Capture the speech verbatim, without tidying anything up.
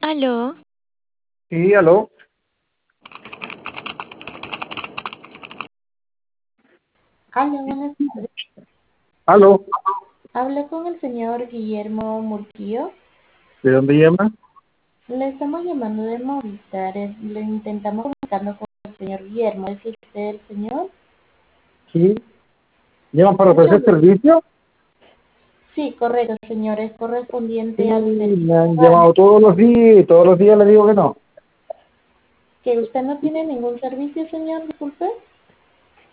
Aló, Sí, aló, Hola, buenas tardes. aló, Hablo con el señor Guillermo Murquío. ¿de dónde llama? Le estamos llamando de Movistar. es- Le intentamos comunicarnos con el señor Guillermo. ¿Es usted el señor? Sí, ¿llaman para Mucho ofrecer gusto. servicio? Sí, correcto, señor. Es Sí, correspondiente al me servicio han llamado básico. todos los días y todos los días le digo que no. ¿Que usted no tiene ningún servicio, señor? Disculpe.